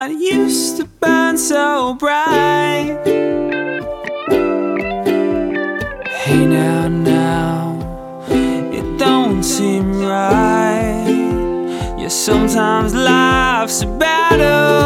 I used to burn so bright. Hey now, it don't seem right. Yeah, sometimes life's a battle.